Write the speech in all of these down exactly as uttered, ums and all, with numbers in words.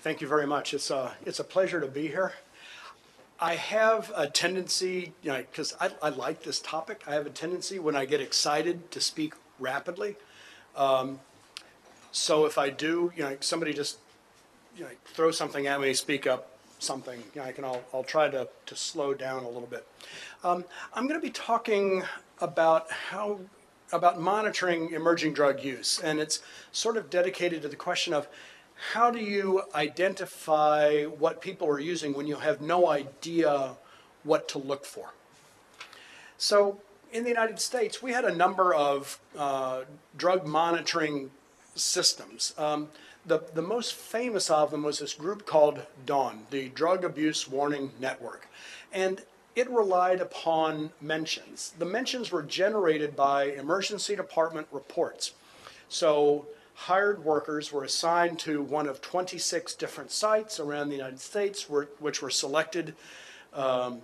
Thank you very much. It's a, it's a pleasure to be here. I have a tendency, you know, because I, I like this topic, I have a tendency when I get excited to speak rapidly. Um, so if I do, you know, somebody just, you know, throw something at me, speak up something, you know, I can, I'll, I'll try to, to slow down a little bit. Um, I'm going to be talking about how, about monitoring emerging drug use, and it's sort of dedicated to the question of how do you identify what people are using when you have no idea what to look for? So in the United States, we had a number of uh, drug monitoring systems. Um, the, the most famous of them was this group called DAWN, the Drug Abuse Warning Network. And it relied upon mentions. The mentions were generated by emergency department reports. So hired workers were assigned to one of twenty-six different sites around the United States, were, which were selected um,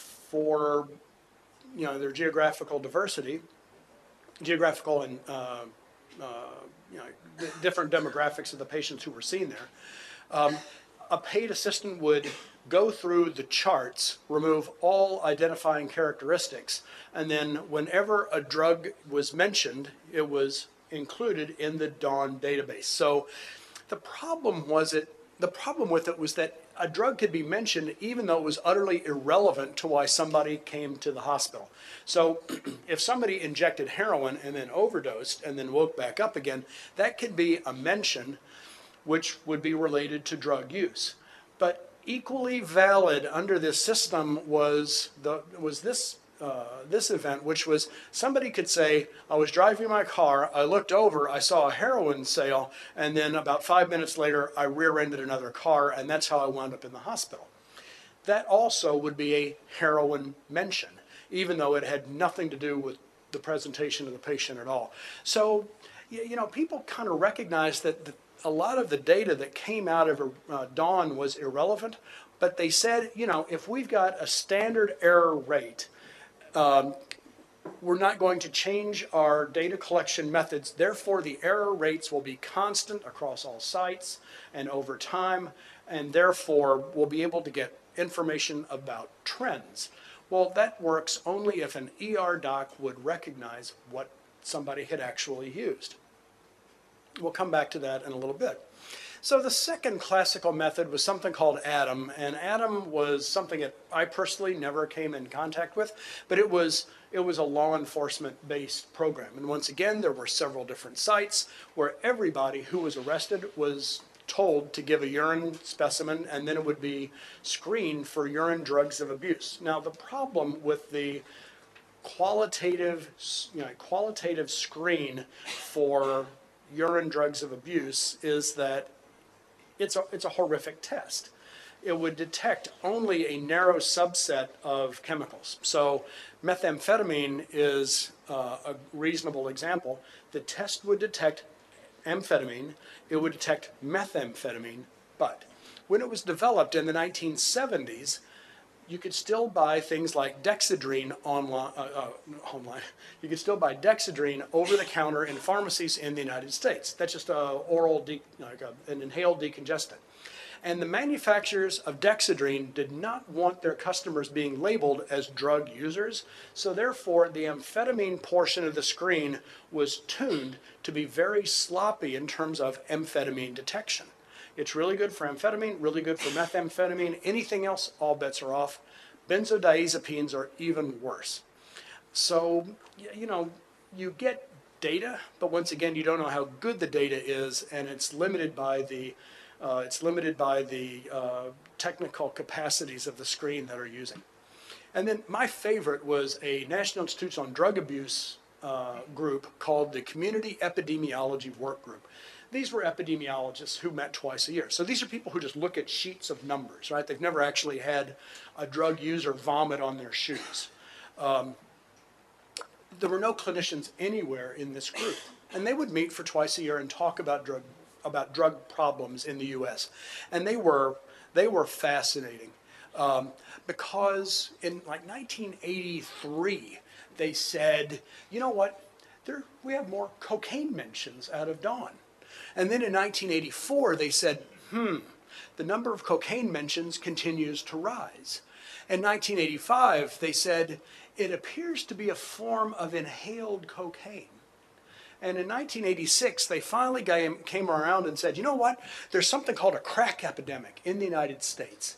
for you know, their geographical diversity, geographical and uh, uh, you know, different demographics of the patients who were seen there. Um, a paid assistant would go through the charts, remove all identifying characteristics, and then whenever a drug was mentioned, it was included in the DAWN database. So the problem was it, the problem with it was that a drug could be mentioned even though it was utterly irrelevant to why somebody came to the hospital. So if somebody injected heroin and then overdosed and then woke back up again, that could be a mention which would be related to drug use. But equally valid under this system was, the, was this, uh, this event, which was somebody could say, I was driving my car, I looked over, I saw a heroin sale, and then about five minutes later, I rear-ended another car, and that's how I wound up in the hospital. That also would be a heroin mention, even though it had nothing to do with the presentation of the patient at all. So, you know, people kind of recognize that the, a lot of the data that came out of uh, DAWN was irrelevant, but they said, you know, if we've got a standard error rate, um, we're not going to change our data collection methods. Therefore, the error rates will be constant across all sites and over time, and therefore we'll be able to get information about trends. Well, that works only if an E R doc would recognize what somebody had actually used. We'll come back to that in a little bit. So the second classical method was something called ADAM, and ADAM was something that I personally never came in contact with, but it was, it was a law enforcement-based program. And once again, there were several different sites where everybody who was arrested was told to give a urine specimen, and then it would be screened for urine drugs of abuse. Now, the problem with the qualitative, you know, qualitative screen for urine drugs of abuse is that it's a, it's a horrific test. It would detect only a narrow subset of chemicals. So methamphetamine is uh, a reasonable example. The test would detect amphetamine, it would detect methamphetamine, but when it was developed in the nineteen seventies, you could still buy things like Dexedrine online, uh, uh, online. You could still buy Dexedrine over the counter in pharmacies in the United States. That's just a oral, de like a, an inhaled decongestant. And the manufacturers of Dexedrine did not want their customers being labeled as drug users, so therefore the amphetamine portion of the screen was tuned to be very sloppy in terms of amphetamine detection. It's really good for amphetamine, really good for methamphetamine. Anything else, all bets are off. Benzodiazepines are even worse. So, you know, you get data, but once again, you don't know how good the data is, and it's limited by the, uh, it's limited by the uh, technical capacities of the screen that are using. And then my favorite was a National Institutes on Drug Abuse uh, group called the Community Epidemiology Work Group. These were epidemiologists who met twice a year. So these are people who just look at sheets of numbers, right? They've never actually had a drug user vomit on their shoes. Um, there were no clinicians anywhere in this group. And they would meet for twice a year and talk about drug, about drug problems in the U S. And they were, they were fascinating um, because in like nineteen eighty-three, they said, you know what, there, we have more cocaine mentions out of DAWN. And then in nineteen eighty-four, they said, hmm, the number of cocaine mentions continues to rise. In nineteen eighty-five, they said, it appears to be a form of inhaled cocaine. And in nineteen eighty-six, they finally came around and said, you know what? There's something called a crack epidemic in the United States.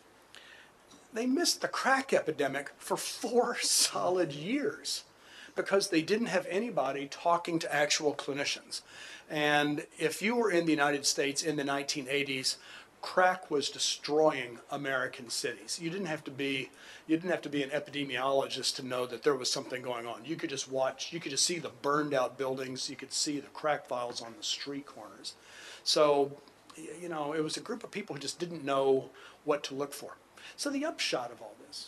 They missed the crack epidemic for four solid years because they didn't have anybody talking to actual clinicians. And if you were in the United States in the nineteen eighties, crack was destroying American cities. You didn't have to be, you didn't have to be an epidemiologist to know that there was something going on. You could just watch, you could just see the burned out buildings, you could see the crack vials on the street corners. So, you know, it was a group of people who just didn't know what to look for. So the upshot of all this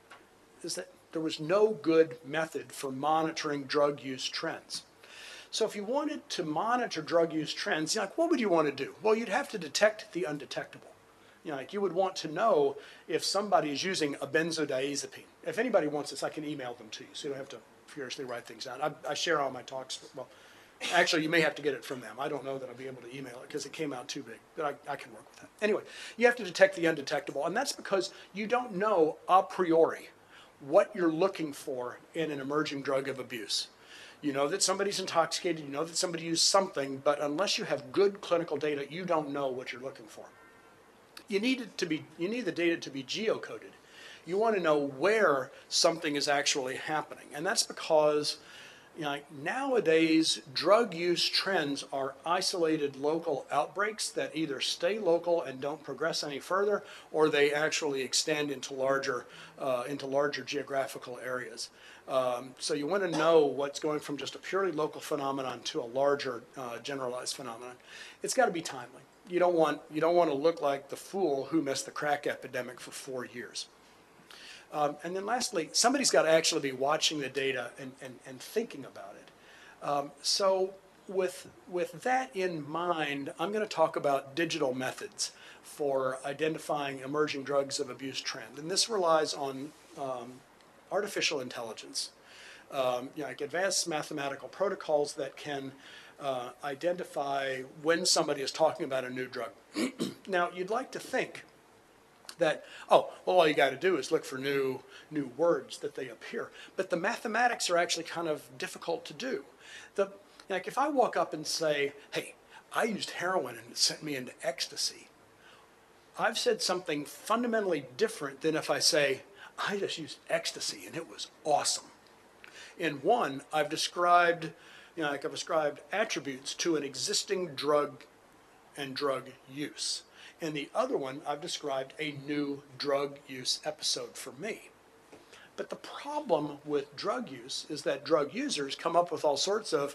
is that there was no good method for monitoring drug use trends. So if you wanted to monitor drug use trends, you know, like, what would you want to do? Well, you'd have to detect the undetectable. You know, like you would want to know if somebody is using a benzodiazepine. If anybody wants this, I can email them to you, so you don't have to furiously write things down. I, I share all my talks. Well, actually, you may have to get it from them. I don't know that I'll be able to email it because it came out too big, but I, I can work with that. Anyway, you have to detect the undetectable, and that's because you don't know a priori what you're looking for in an emerging drug of abuse. You know that somebody's intoxicated, you know that somebody used something, but unless you have good clinical data, you don't know what you're looking for. You need it to be, you need the data to be geocoded. You want to know where something is actually happening, and that's because, you know, nowadays drug use trends are isolated local outbreaks that either stay local and don't progress any further, or they actually extend into larger, uh, into larger geographical areas. Um, so you want to know what's going from just a purely local phenomenon to a larger uh, generalized phenomenon. It's got to be timely. You don't want, you don't want to look like the fool who missed the crack epidemic for four years. Um, and then lastly, somebody's got to actually be watching the data and, and, and thinking about it. Um, so with, with that in mind, I'm going to talk about digital methods for identifying emerging drugs of abuse trend. And this relies on um, artificial intelligence, um, you know, like advanced mathematical protocols that can uh, identify when somebody is talking about a new drug. Now, you'd like to think that, oh, well, all you got to do is look for new, new words that they appear. But the mathematics are actually kind of difficult to do. The, like if I walk up and say, hey, I used heroin and it sent me into ecstasy, I've said something fundamentally different than if I say, I just used ecstasy and it was awesome. In one, I've described, you know, like I've ascribed attributes to an existing drug and drug use. In the other one, I've described a new drug use episode for me. But the problem with drug use is that drug users come up with all sorts of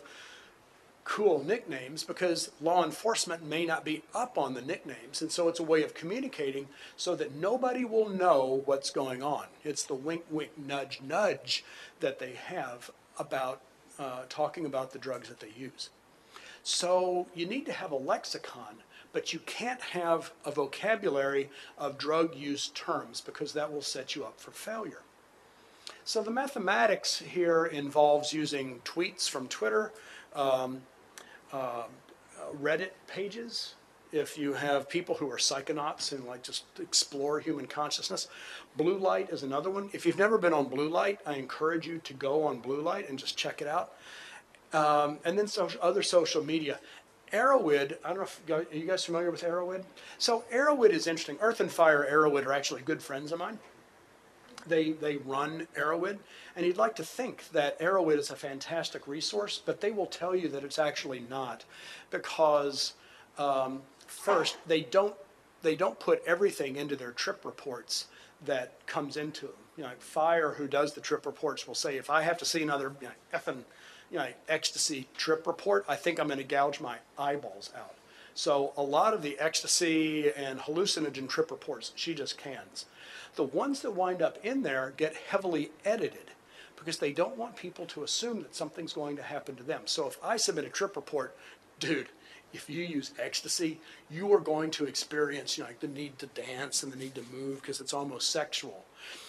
cool nicknames because law enforcement may not be up on the nicknames, and so it's a way of communicating so that nobody will know what's going on. It's the wink, wink, nudge, nudge that they have about uh, talking about the drugs that they use. So you need to have a lexicon, but you can't have a vocabulary of drug use terms because that will set you up for failure. So the mathematics here involves using tweets from Twitter, um, uh, Reddit pages. If you have people who are psychonauts and like just explore human consciousness. Blue Light is another one. If you've never been on Blue Light, I encourage you to go on Blue Light and just check it out. Um, and then social, other social media. Arrowhead, I don't know if you guys, are you guys familiar with Arrowhead? So Arrowhead is interesting. Earth and Fire Arrowhead are actually good friends of mine. They, they run Arrowhead, and you'd like to think that Arrowhead is a fantastic resource, but they will tell you that it's actually not, because um, first, they don't, they don't put everything into their trip reports that comes into them. You know, like Fire, who does the trip reports, will say, if I have to see another you know, effing you know, ecstasy trip report, I think I'm going to gouge my eyeballs out. So a lot of the ecstasy and hallucinogen trip reports, she just cans. The ones that wind up in there get heavily edited because they don't want people to assume that something's going to happen to them. So if I submit a trip report, dude, if you use ecstasy, you are going to experience you know, like the need to dance and the need to move because it's almost sexual.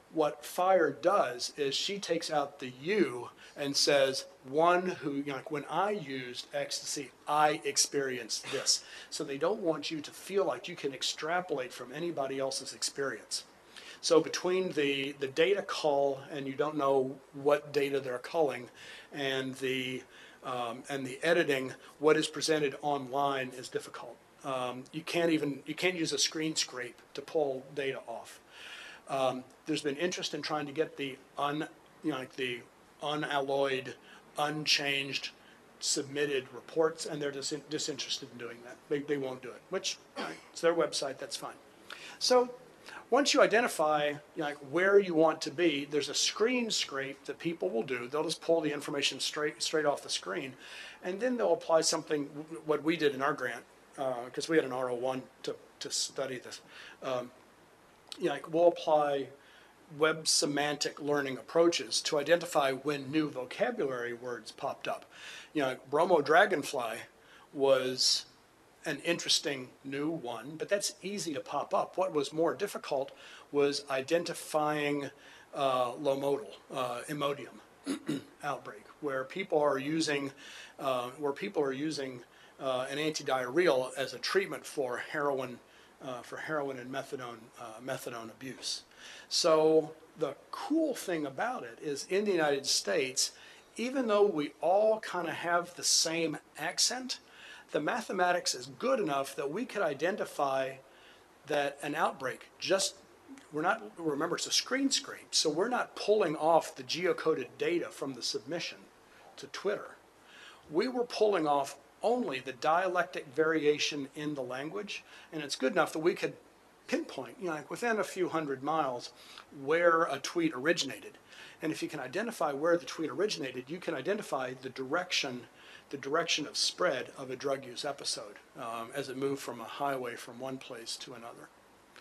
What FIRE does is she takes out the you and says, one who, you know, like when I used ecstasy, I experienced this. So they don't want you to feel like you can extrapolate from anybody else's experience. So between the, the data cull, and you don't know what data they're culling, and the, um, and the editing, what is presented online is difficult. Um, you can't even, you can't use a screen scrape to pull data off. Um, there's been interest in trying to get the un, you know, like the unalloyed, unchanged, submitted reports, and they're dis disinterested in doing that. They, they won't do it, which, you know, it's their website, that's fine. So once you identify, you know, like where you want to be, there's a screen scrape that people will do. They'll just pull the information straight, straight off the screen, and then they'll apply something, what we did in our grant, because uh, we had an R O one to, to study this. Um, you know, like we'll apply web semantic learning approaches to identify when new vocabulary words popped up. You know, Bromo Dragonfly was an interesting new one, but that's easy to pop up. What was more difficult was identifying uh, low modal, uh, Imodium outbreak, where people are using, uh, where people are using uh, an antidiarrheal as a treatment for heroin, uh, for heroin and methadone, uh, methadone abuse. So the cool thing about it is in the United States, even though we all kind of have the same accent, the mathematics is good enough that we could identify that an outbreak just, we're not, remember it's a screen scrape, so we're not pulling off the geocoded data from the submission to Twitter. We were pulling off only the dialectic variation in the language, and it's good enough that we could pinpoint, you know, like within a few hundred miles where a tweet originated. And if you can identify where the tweet originated, you can identify the direction the direction of spread of a drug use episode um, as it moved from a highway from one place to another.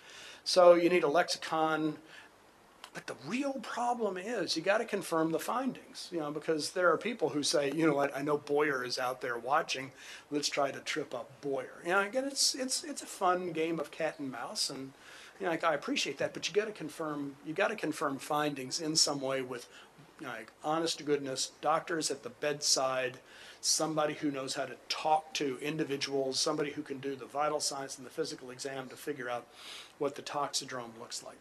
So you need a lexicon, but the real problem is you got to confirm the findings, you know, because there are people who say, you know what, I know Boyer is out there watching, let's try to trip up Boyer. You know, again, it's, it's, it's a fun game of cat and mouse, and you know, like, I appreciate that, but you got to confirm, you got to confirm findings in some way with, you know, like, honest to goodness, doctors at the bedside, somebody who knows how to talk to individuals, somebody who can do the vital signs and the physical exam to figure out what the toxidrome looks like.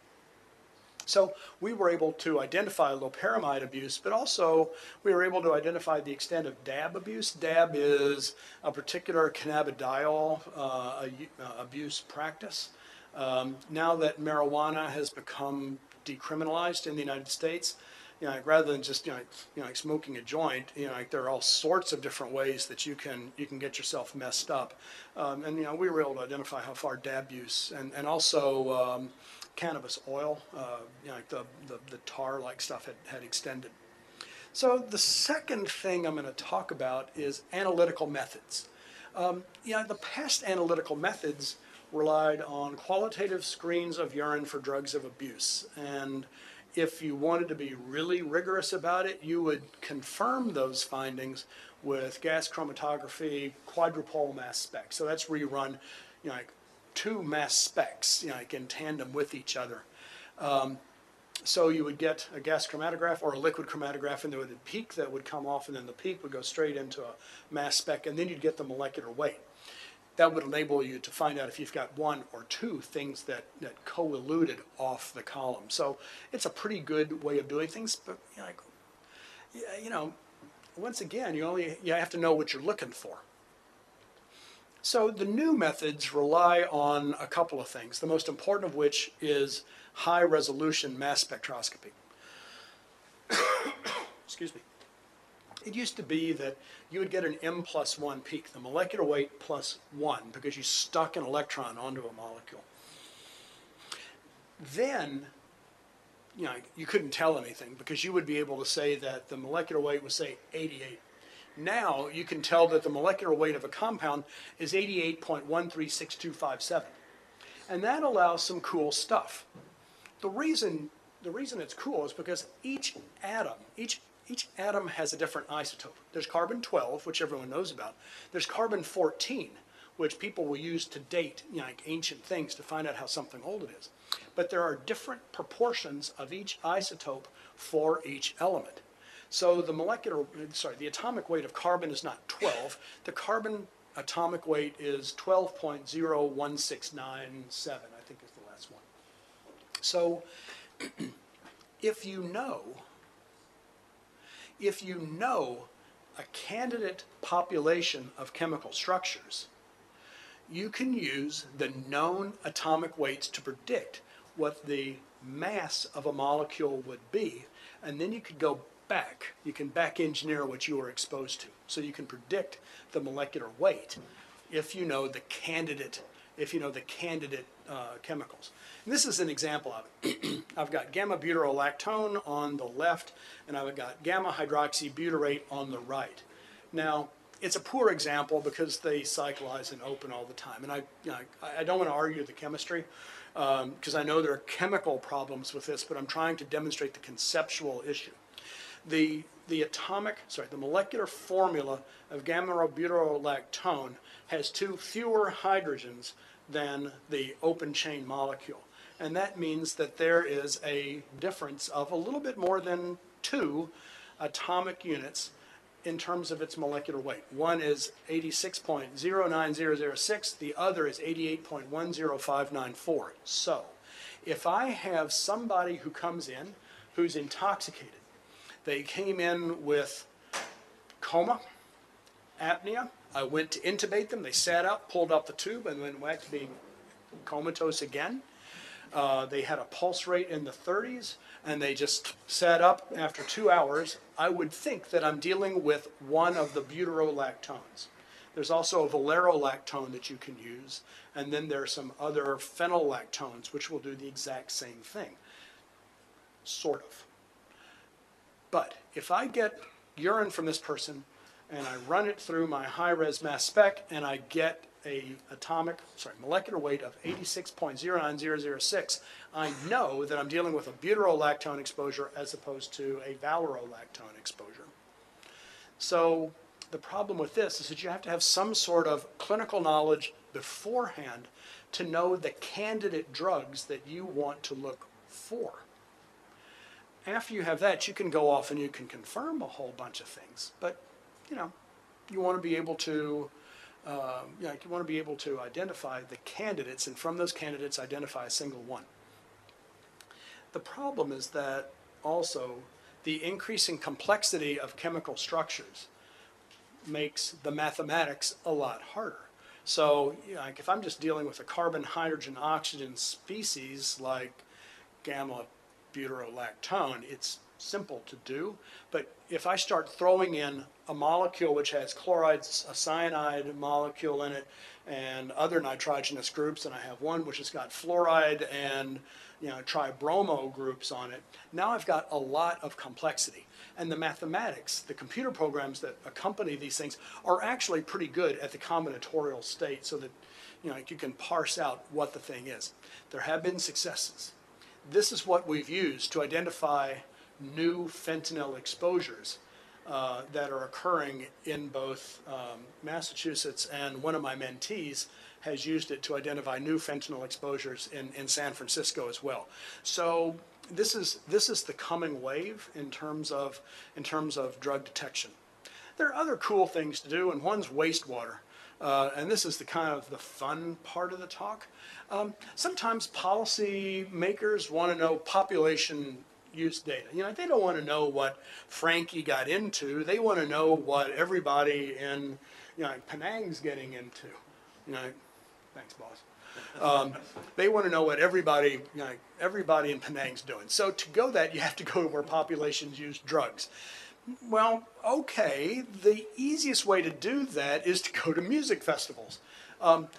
So we were able to identify loperamide abuse, but also we were able to identify the extent of D A B abuse. D A B is a particular cannabidiol uh, abuse practice. Um, now that marijuana has become decriminalized in the United States, you know, like rather than just, you know, like, you know, like smoking a joint, you know, like there are all sorts of different ways that you can you can get yourself messed up. Um, and you know, we were able to identify how far D A B use and and also um, cannabis oil, uh, you know, like the the, the tar-like stuff had had extended. So the second thing I'm going to talk about is analytical methods. Um, you know, the past analytical methods relied on qualitative screens of urine for drugs of abuse, and if you wanted to be really rigorous about it, you would confirm those findings with gas chromatography, quadrupole mass spec. So that's where you run, you know, like two mass specs, you know, like in tandem with each other. Um, so you would get a gas chromatograph or a liquid chromatograph, and there would be a peak that would come off, and then the peak would go straight into a mass spec, and then you'd get the molecular weight. That would enable you to find out if you've got one or two things that, that co-eluded off the column. So it's a pretty good way of doing things, but you know, like, you know, once again, you only you have to know what you're looking for. So the new methods rely on a couple of things, the most important of which is high resolution mass spectroscopy. Excuse me. It used to be that you would get an M plus one peak, the molecular weight plus one, because you stuck an electron onto a molecule. Then, you know, you couldn't tell anything because you would be able to say that the molecular weight was, say, eighty-eight. Now you can tell that the molecular weight of a compound is eighty-eight point one three six two five seven. And that allows some cool stuff. The reason, the reason it's cool is because each atom, each Each atom has a different isotope. There's carbon twelve, which everyone knows about. There's carbon fourteen, which people will use to date, you know, like ancient things to find out how something old it is. But there are different proportions of each isotope for each element. So the molecular, sorry, the atomic weight of carbon is not twelve. The carbon atomic weight is twelve point zero one six nine seven, I think is the last one. So if you know, if you know a candidate population of chemical structures, you can use the known atomic weights to predict what the mass of a molecule would be, and then you could go back. You can back engineer what you were exposed to. So you can predict the molecular weight if you know the candidate, if you know the candidate uh, chemicals. And this is an example of it. I've got gamma butyrolactone on the left, and I've got gamma hydroxybutyrate on the right. Now, it's a poor example because they cyclize and open all the time. And I, you know, I, I don't want to argue the chemistry because um, I know there are chemical problems with this, but I'm trying to demonstrate the conceptual issue. The, the atomic, sorry, the molecular formula of gamma-butyrolactone has two fewer hydrogens than the open chain molecule. And that means that there is a difference of a little bit more than two atomic units in terms of its molecular weight. One is eighty-six point zero nine zero zero six, the other is eighty-eight point one zero five nine four. So, if I have somebody who comes in who's intoxicated, they came in with coma, apnea, I went to intubate them, they sat up, pulled up the tube, and then went to being comatose again. Uh, they had a pulse rate in the thirties, and they just sat up after two hours. I would think that I'm dealing with one of the butyrolactones. There's also a valerolactone that you can use, and then there are some other phenolactones which will do the exact same thing, sort of. But if I get urine from this person and I run it through my high-res mass spec and I get a atomic, sorry, molecular weight of eighty-six point zero nine zero zero six, I know that I'm dealing with a butyrolactone exposure as opposed to a valerolactone exposure. So the problem with this is that you have to have some sort of clinical knowledge beforehand to know the candidate drugs that you want to look for. After you have that, you can go off and you can confirm a whole bunch of things. But, you know, you want to be able to, uh, you know, you want to be able to identify the candidates, and from those candidates, identify a single one. The problem is that also the increasing complexity of chemical structures makes the mathematics a lot harder. So, you know, like if I'm just dealing with a carbon, hydrogen, oxygen species like gamma butyrolactone, it's simple to do. But if I start throwing in a molecule which has chlorides, a cyanide molecule in it, and other nitrogenous groups, and I have one which has got fluoride and, you know, tribromo groups on it, now I've got a lot of complexity. And the mathematics, the computer programs that accompany these things are actually pretty good at the combinatorial state so that, you know, you can parse out what the thing is. There have been successes. This is what we've used to identify new fentanyl exposures uh, that are occurring in both um, Massachusetts, and one of my mentees has used it to identify new fentanyl exposures in, in San Francisco as well. So this is, this is the coming wave in terms of, in terms of drug detection. There are other cool things to do, and one's wastewater. Uh, and this is the kind of the fun part of the talk. Um, sometimes policy makers want to know population use data. You know, they don't want to know what Frankie got into. They want to know what everybody in, you know, Penang's getting into. You know, thanks, boss. Um, they want to know what everybody, you know, everybody in Penang's doing. So to go that, you have to go where populations use drugs. Well, okay, the easiest way to do that is to go to music festivals. Um,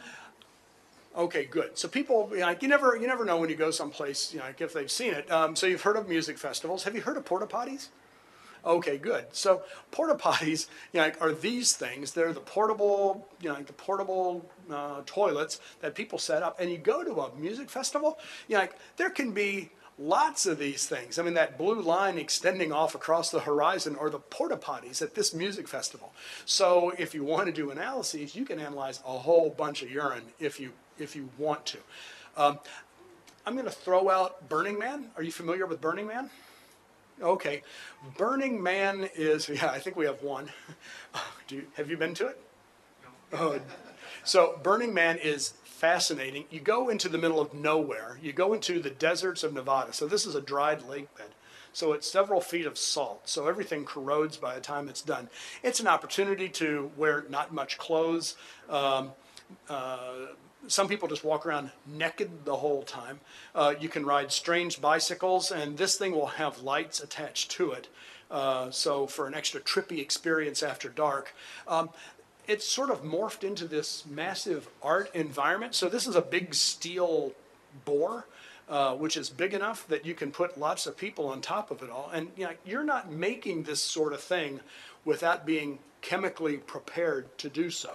okay, good. So people, you know, you never, you never know when you go someplace, you know, if they've seen it. Um, so you've heard of music festivals. Have you heard of porta potties? Okay, good. So porta potties, you know, are these things. They're the portable, you know, the portable uh, toilets that people set up. And you go to a music festival, you know, like, there can be lots of these things. I mean, that blue line extending off across the horizon are the porta potties at this music festival. So if you want to do analyses, you can analyze a whole bunch of urine if you, if you want to. Um, I'm going to throw out Burning Man. Are you familiar with Burning Man? Okay. Burning Man is, yeah, I think we have one. Do you, have you been to it? No. Oh, so Burning Man is fascinating. You go into the middle of nowhere. You go into the deserts of Nevada. So this is a dried lake bed. So it's several feet of salt. So everything corrodes by the time it's done. It's an opportunity to wear not much clothes. Um, uh, Some people just walk around naked the whole time. Uh, you can ride strange bicycles, and this thing will have lights attached to it. Uh, so for an extra trippy experience after dark. Um, it's sort of morphed into this massive art environment. So this is a big steel boar, uh, which is big enough that you can put lots of people on top of it all. And you know, you're not making this sort of thing without being chemically prepared to do so.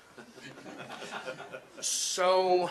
So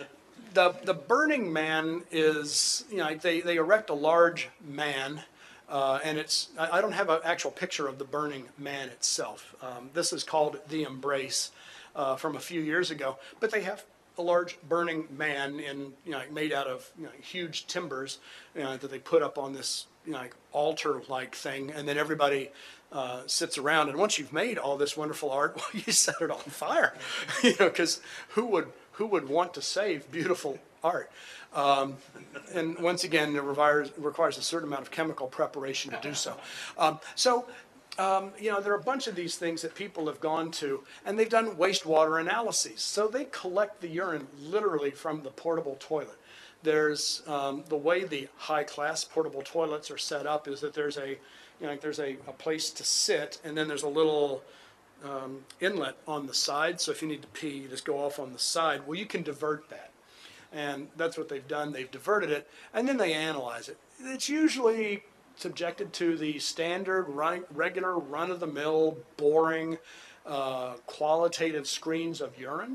the, the Burning Man is, you know, they, they erect a large man, uh, and it's, I, I don't have an actual picture of the Burning Man itself. Um, this is called The Embrace uh, from a few years ago, but they have a large burning man in, you know, made out of, you know, huge timbers, you know, that they put up on this, you know, like altar-like thing, and then everybody uh, sits around. And once you've made all this wonderful art, well, you set it on fire, you know, because who would who would want to save beautiful art? Um, and once again, it requires requires a certain amount of chemical preparation to do so. Um, so. Um, you know, there are a bunch of these things that people have gone to, and they've done wastewater analyses. So they collect the urine literally from the portable toilet. There's um, the way the high-class portable toilets are set up is that there's a, you know, like there's a, a place to sit, and then there's a little um, inlet on the side. So if you need to pee, you just go off on the side. Well, you can divert that, and that's what they've done. They've diverted it, and then they analyze it. It's usually subjected to the standard, run, regular, run-of-the-mill, boring, uh, qualitative screens of urine,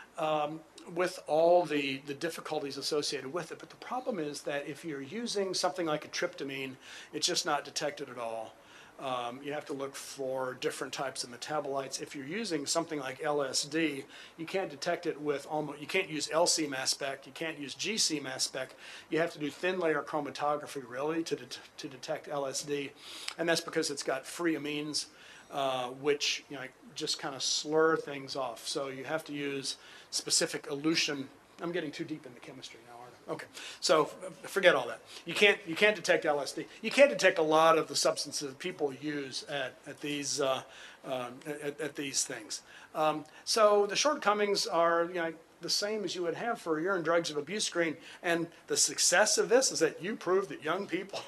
um, with all the, the difficulties associated with it. But the problem is that if you're using something like a tryptamine, it's just not detected at all. Um, you have to look for different types of metabolites. If you're using something like L S D, you can't detect it with almost, you can't use L C mass spec, you can't use G C mass spec. You have to do thin layer chromatography really to, det to detect L S D. And that's because it's got free amines, uh, which, you know, just kind of slur things off. So you have to use specific elution. I'm getting too deep into chemistry now. Okay, so forget all that. You can't you can't detect L S D. You can't detect a lot of the substances people use at at these uh, uh, at, at these things. Um, so the shortcomings are, you know, the same as you would have for a urine drugs of abuse screen. And the success of this is that you prove that young people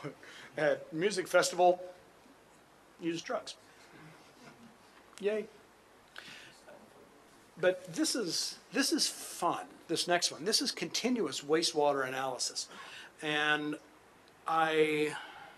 at music festival use drugs. Yay! But this is this is fun. This next one. This is continuous wastewater analysis. And I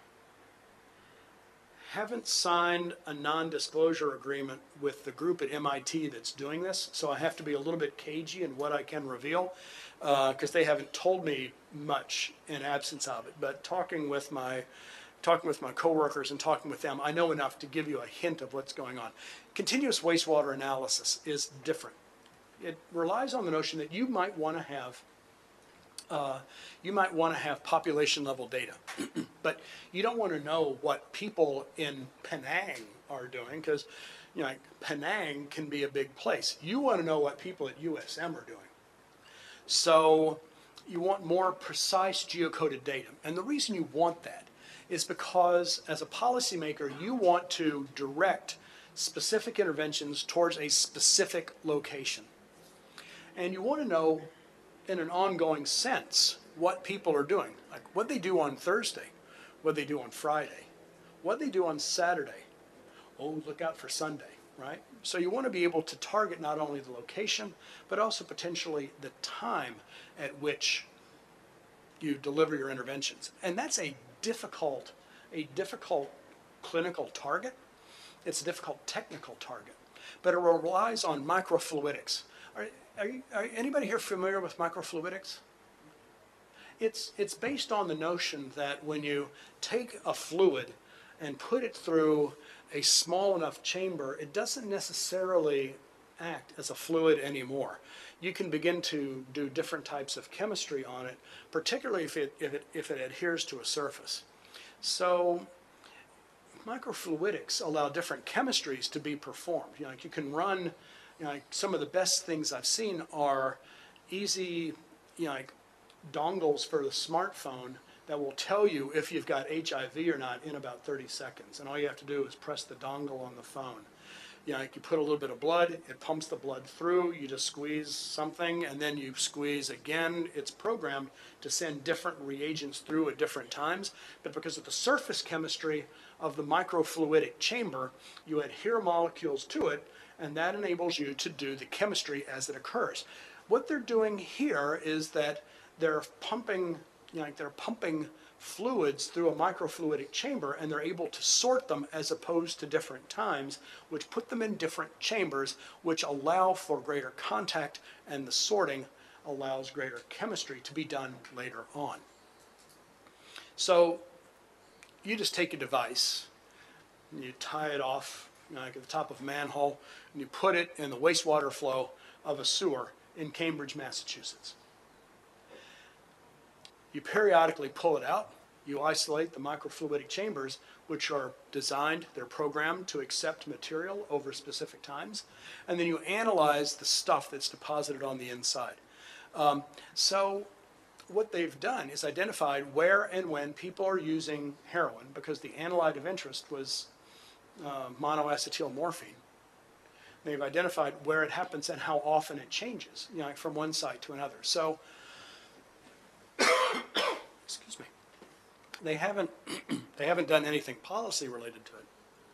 haven't signed a non-disclosure agreement with the group at M I T that's doing this, so I have to be a little bit cagey in what I can reveal, because uh, they haven't told me much in absence of it. But talking with my talking with my coworkers and talking with them, I know enough to give you a hint of what's going on. Continuous wastewater analysis is different. It relies on the notion that you might want to have uh, you might want to have population level data, but you don't want to know what people in Penang are doing, because, you know, like Penang can be a big place. You want to know what people at U S M are doing. So you want more precise geocoded data, and the reason you want that is because as a policymaker, you want to direct specific interventions towards a specific location. And you want to know, in an ongoing sense, what people are doing. Like what they do on Thursday, what they do on Friday, what they do on Saturday. Oh, look out for Sunday, right? So you want to be able to target not only the location, but also potentially the time at which you deliver your interventions. And that's a difficult, a difficult clinical target. It's a difficult technical target, but it relies on microfluidics. Are, are, you, are anybody here familiar with microfluidics? It's, it's based on the notion that when you take a fluid and put it through a small enough chamber, it doesn't necessarily act as a fluid anymore. You can begin to do different types of chemistry on it, particularly if it, if it, if it adheres to a surface. So microfluidics allow different chemistries to be performed. You know, like you can run, you know, like some of the best things I've seen are easy, you know, like dongles for the smartphone that will tell you if you've got H I V or not in about thirty seconds. And all you have to do is press the dongle on the phone. You know, like you put a little bit of blood, it pumps the blood through, you just squeeze something, and then you squeeze again. It's programmed to send different reagents through at different times, but because of the surface chemistry of the microfluidic chamber, you adhere molecules to it, and that enables you to do the chemistry as it occurs. What they're doing here is that they're pumping, you know, like they're pumping fluids through a microfluidic chamber, and they're able to sort them as opposed to different times, which put them in different chambers, which allow for greater contact, and the sorting allows greater chemistry to be done later on. So you just take a device, and you tie it off, you know, like at the top of a manhole, and you put it in the wastewater flow of a sewer in Cambridge, Massachusetts. You periodically pull it out, you isolate the microfluidic chambers, which are designed, they're programmed to accept material over specific times, and then you analyze the stuff that's deposited on the inside. Um, so what they've done is identified where and when people are using heroin, because the analyte of interest was uh, monoacetylmorphine. They've identified where it happens and how often it changes, you know, like from one site to another. So excuse me, they haven't, they haven't done anything policy related to it.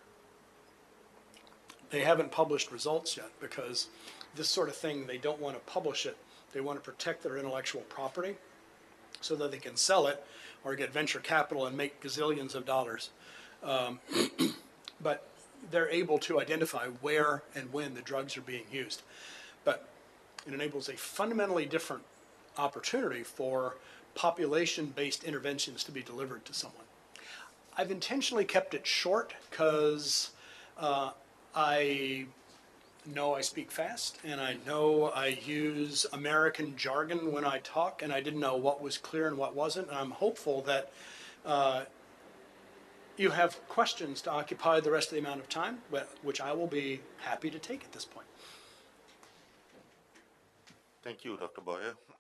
They haven't published results yet because this sort of thing, they don't want to publish it. They want to protect their intellectual property so that they can sell it or get venture capital and make gazillions of dollars. Um, but they're able to identify where and when the drugs are being used. But it enables a fundamentally different opportunity for population-based interventions to be delivered to someone. I've intentionally kept it short because uh, I know I speak fast, and I know I use American jargon when I talk, and I didn't know what was clear and what wasn't, and I'm hopeful that uh, you have questions to occupy the rest of the amount of time, which I will be happy to take at this point. Thank you, Doctor Boyer.